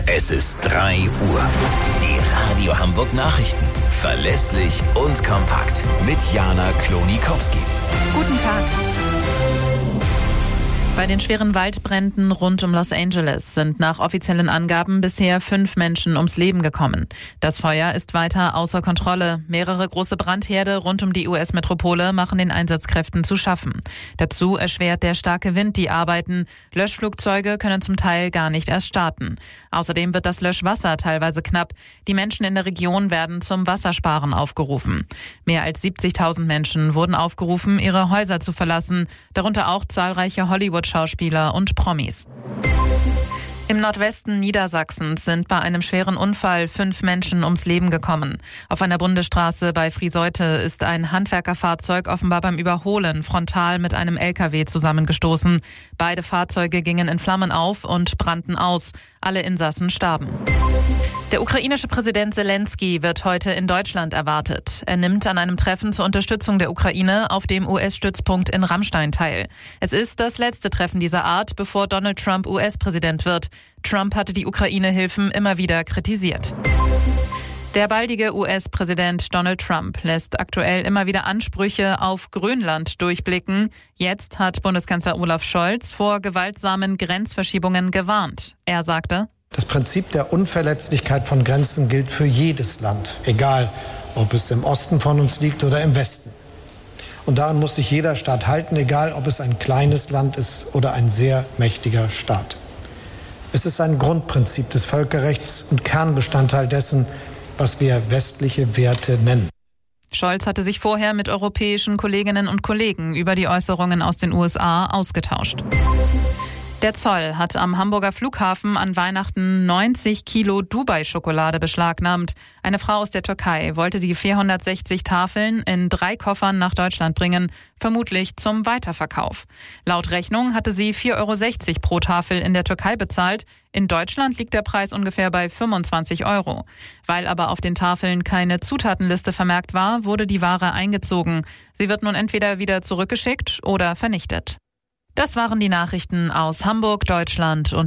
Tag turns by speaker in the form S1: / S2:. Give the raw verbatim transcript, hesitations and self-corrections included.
S1: Es ist drei Uhr. Die Radio Hamburg Nachrichten. Verlässlich und kompakt. Mit Jana Klonikowski.
S2: Guten Tag. Bei den schweren Waldbränden rund um Los Angeles sind nach offiziellen Angaben bisher fünf Menschen ums Leben gekommen. Das Feuer ist weiter außer Kontrolle. Mehrere große Brandherde rund um die U S-Metropole machen den Einsatzkräften zu schaffen. Dazu erschwert der starke Wind die Arbeiten. Löschflugzeuge können zum Teil gar nicht erst starten. Außerdem wird das Löschwasser teilweise knapp. Die Menschen in der Region werden zum Wassersparen aufgerufen. Mehr als siebzigtausend Menschen wurden aufgerufen, ihre Häuser zu verlassen, darunter auch zahlreiche Hollywood-Schauspieler und Promis. Im Nordwesten Niedersachsens sind bei einem schweren Unfall fünf Menschen ums Leben gekommen. Auf einer Bundesstraße bei Frieseute ist ein Handwerkerfahrzeug offenbar beim Überholen frontal mit einem L K W zusammengestoßen. Beide Fahrzeuge gingen in Flammen auf und brannten aus. Alle Insassen starben. Der ukrainische Präsident Zelensky wird heute in Deutschland erwartet. Er nimmt an einem Treffen zur Unterstützung der Ukraine auf dem U S-Stützpunkt in Ramstein teil. Es ist das letzte Treffen dieser Art, bevor Donald Trump U S-Präsident wird. Trump hatte die Ukraine-Hilfen immer wieder kritisiert. Der baldige U S-Präsident Donald Trump lässt aktuell immer wieder Ansprüche auf Grönland durchblicken. Jetzt hat Bundeskanzler Olaf Scholz vor gewaltsamen Grenzverschiebungen gewarnt. Er sagte:
S3: Das Prinzip der Unverletzlichkeit von Grenzen gilt für jedes Land, egal ob es im Osten von uns liegt oder im Westen. Und daran muss sich jeder Staat halten, egal ob es ein kleines Land ist oder ein sehr mächtiger Staat. Es ist ein Grundprinzip des Völkerrechts und Kernbestandteil dessen, was wir westliche Werte nennen.
S2: Scholz hatte sich vorher mit europäischen Kolleginnen und Kollegen über die Äußerungen aus den U S A ausgetauscht. Der Zoll hat am Hamburger Flughafen an Weihnachten neunzig Kilo Dubai-Schokolade beschlagnahmt. Eine Frau aus der Türkei wollte die vierhundertsechzig Tafeln in drei Koffern nach Deutschland bringen, vermutlich zum Weiterverkauf. Laut Rechnung hatte sie vier Euro sechzig pro Tafel in der Türkei bezahlt. In Deutschland liegt der Preis ungefähr bei fünfundzwanzig Euro. Weil aber auf den Tafeln keine Zutatenliste vermerkt war, wurde die Ware eingezogen. Sie wird nun entweder wieder zurückgeschickt oder vernichtet. Das waren die Nachrichten aus Hamburg, Deutschland und